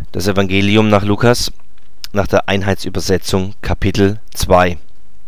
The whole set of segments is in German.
Das Evangelium nach Lukas, nach der Einheitsübersetzung, Kapitel 2.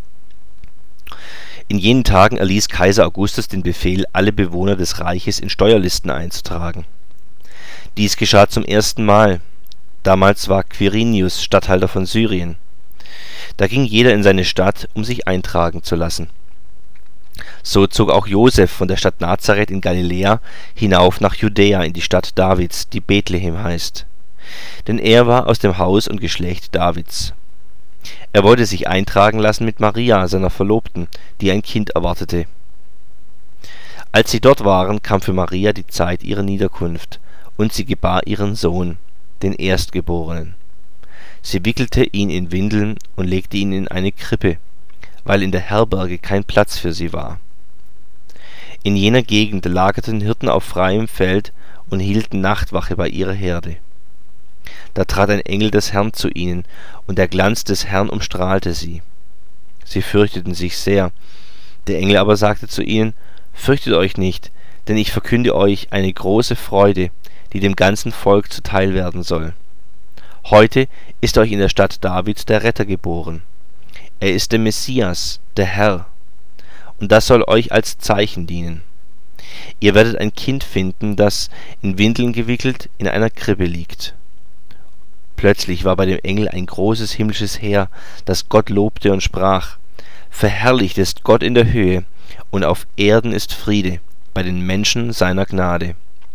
In jenen Tagen erließ Kaiser Augustus den Befehl, alle Bewohner des Reiches in Steuerlisten einzutragen. Dies geschah zum ersten Mal. Damals war Quirinius Statthalter von Syrien. Da ging jeder in seine Stadt, um sich eintragen zu lassen. So zog auch Josef von der Stadt Nazareth in Galiläa hinauf nach Judäa in die Stadt Davids, die Bethlehem heißt. Denn er war aus dem Haus und Geschlecht Davids. Er wollte sich eintragen lassen mit Maria, seiner Verlobten, die ein Kind erwartete. Als sie dort waren, kam für Maria die Zeit ihrer Niederkunft, und sie gebar ihren Sohn, den Erstgeborenen. Sie wickelte ihn in Windeln und legte ihn in eine Krippe, weil in der Herberge kein Platz für sie war. In jener Gegend lagerten Hirten auf freiem Feld und hielten Nachtwache bei ihrer Herde. Da trat ein Engel des Herrn zu ihnen, und der Glanz des Herrn umstrahlte sie. Sie fürchteten sich sehr. Der Engel aber sagte zu ihnen: Fürchtet euch nicht, denn ich verkünde euch eine große Freude, die dem ganzen Volk zuteil werden soll. Heute ist euch in der Stadt Davids der Retter geboren. Er ist der Messias, der Herr. Und das soll euch als Zeichen dienen. Ihr werdet ein Kind finden, das, in Windeln gewickelt, in einer Krippe liegt. Plötzlich war bei dem Engel ein großes himmlisches Heer, das Gott lobte und sprach: Verherrlicht ist Gott in der Höhe, und auf Erden ist Friede, bei den Menschen seiner Gnade.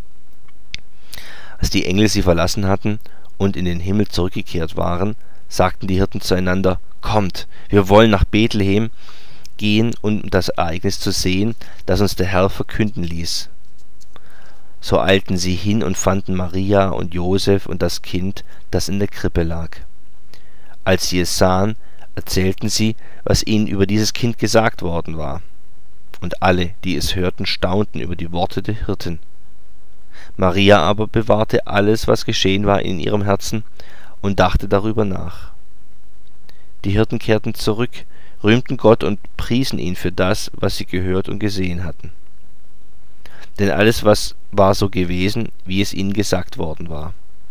Als die Engel sie verlassen hatten und in den Himmel zurückgekehrt waren, sagten die Hirten zueinander: Kommt, wir wollen nach Bethlehem gehen, um das Ereignis zu sehen, das uns der Herr verkünden ließ. So eilten sie hin und fanden Maria und Josef und das Kind, das in der Krippe lag. Als sie es sahen, erzählten sie, was ihnen über dieses Kind gesagt worden war. Und alle, die es hörten, staunten über die Worte der Hirten. Maria aber bewahrte alles, was geschehen war, in ihrem Herzen und dachte darüber nach. Die Hirten kehrten zurück, rühmten Gott und priesen ihn für das, was sie gehört und gesehen hatten. Denn alles war so gewesen, wie es ihnen gesagt worden war.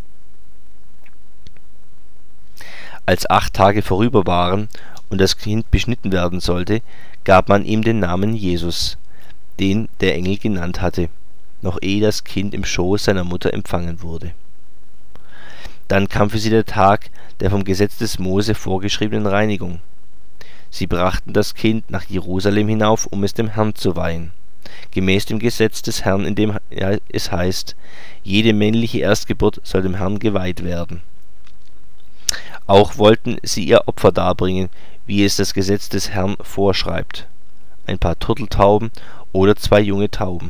Als 8 Tage vorüber waren und das Kind beschnitten werden sollte, gab man ihm den Namen Jesus, den der Engel genannt hatte, noch ehe das Kind im Schoß seiner Mutter empfangen wurde. Dann kam für sie der Tag der vom Gesetz des Mose vorgeschriebenen Reinigung. Sie brachten das Kind nach Jerusalem hinauf, um es dem Herrn zu weihen, gemäß dem Gesetz des Herrn, in dem es heißt: Jede männliche Erstgeburt soll dem Herrn geweiht werden. Auch wollten sie ihr Opfer darbringen, wie es das Gesetz des Herrn vorschreibt: ein paar Turteltauben oder 2 junge Tauben.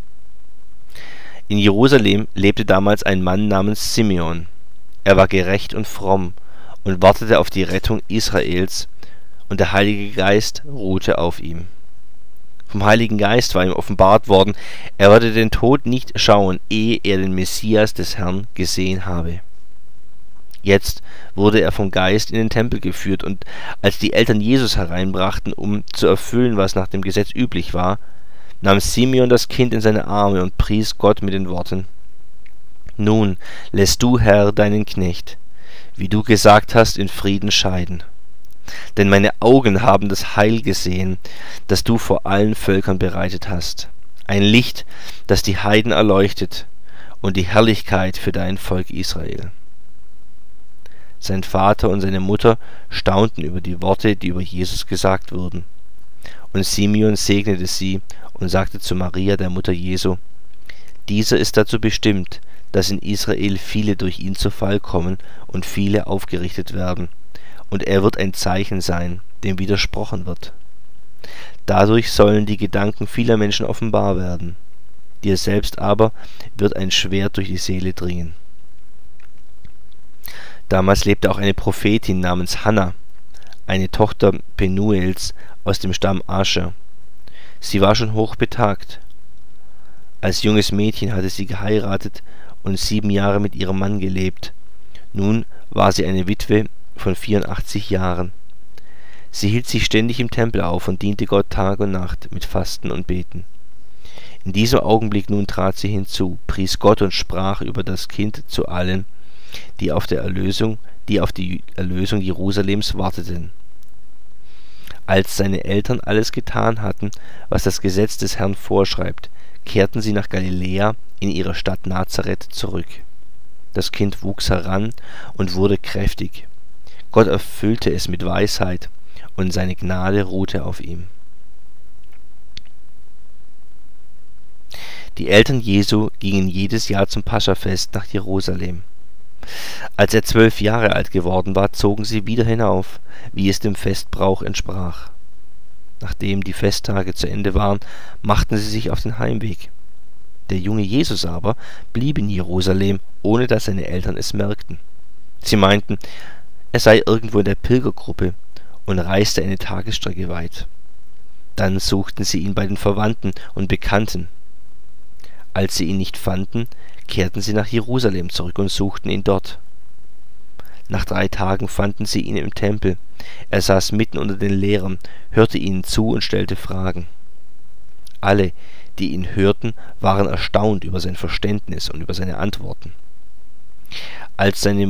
In Jerusalem lebte damals ein Mann namens Simeon. Er war gerecht und fromm und wartete auf die Rettung Israels, und der Heilige Geist ruhte auf ihm. Vom Heiligen Geist war ihm offenbart worden, er werde den Tod nicht schauen, ehe er den Messias des Herrn gesehen habe. Jetzt wurde er vom Geist in den Tempel geführt, und als die Eltern Jesus hereinbrachten, um zu erfüllen, was nach dem Gesetz üblich war, nahm Simeon das Kind in seine Arme und pries Gott mit den Worten: Nun lässt du, Herr, deinen Knecht, wie du gesagt hast, in Frieden scheiden. Denn meine Augen haben das Heil gesehen, das du vor allen Völkern bereitet hast. Ein Licht, das die Heiden erleuchtet, und die Herrlichkeit für dein Volk Israel. Sein Vater und seine Mutter staunten über die Worte, die über Jesus gesagt wurden. Und Simeon segnete sie und sagte zu Maria, der Mutter Jesu: Dieser ist dazu bestimmt, dass in Israel viele durch ihn zu Fall kommen und viele aufgerichtet werden. Und er wird ein Zeichen sein, dem widersprochen wird. Dadurch sollen die Gedanken vieler Menschen offenbar werden. Dir selbst aber wird ein Schwert durch die Seele dringen. Damals lebte auch eine Prophetin namens Hannah, eine Tochter Penuels aus dem Stamm Ascher. Sie war schon hochbetagt. Als junges Mädchen hatte sie geheiratet und 7 Jahre mit ihrem Mann gelebt. Nun war sie eine Witwe von 84 Jahren. Sie hielt sich ständig im Tempel auf und diente Gott Tag und Nacht mit Fasten und Beten. In diesem Augenblick nun trat sie hinzu, pries Gott und sprach über das Kind zu allen, die auf die Erlösung Jerusalems warteten. Als seine Eltern alles getan hatten, was das Gesetz des Herrn vorschreibt, kehrten sie nach Galiläa in ihre Stadt Nazareth zurück. Das Kind wuchs heran und wurde kräftig. Gott erfüllte es mit Weisheit, und seine Gnade ruhte auf ihm. Die Eltern Jesu gingen jedes Jahr zum Paschafest nach Jerusalem. Als er 12 Jahre alt geworden war, zogen sie wieder hinauf, wie es dem Festbrauch entsprach. Nachdem die Festtage zu Ende waren, machten sie sich auf den Heimweg. Der junge Jesus aber blieb in Jerusalem, ohne dass seine Eltern es merkten. Sie meinten, er sei irgendwo in der Pilgergruppe und reiste eine Tagesstrecke weit. Dann suchten sie ihn bei den Verwandten und Bekannten. Als sie ihn nicht fanden, kehrten sie nach Jerusalem zurück und suchten ihn dort. Nach 3 Tagen fanden sie ihn im Tempel. Er saß mitten unter den Lehrern, hörte ihnen zu und stellte Fragen. Alle, die ihn hörten, waren erstaunt über sein Verständnis und über seine Antworten. Als seine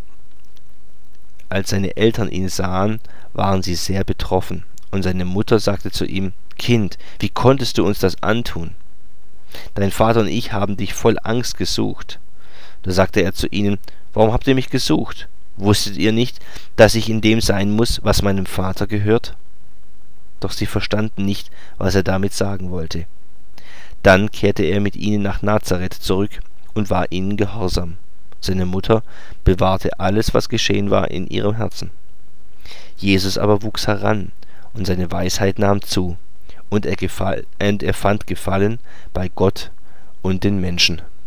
Eltern ihn sahen, waren sie sehr betroffen, und seine Mutter sagte zu ihm: »Kind, wie konntest du uns das antun? Dein Vater und ich haben dich voll Angst gesucht.« Da sagte er zu ihnen: »Warum habt ihr mich gesucht? Wusstet ihr nicht, dass ich in dem sein muss, was meinem Vater gehört?« Doch sie verstanden nicht, was er damit sagen wollte. Dann kehrte er mit ihnen nach Nazareth zurück und war ihnen gehorsam. Seine Mutter bewahrte alles, was geschehen war, in ihrem Herzen. Jesus aber wuchs heran, und seine Weisheit nahm zu, und er fand Gefallen bei Gott und den Menschen.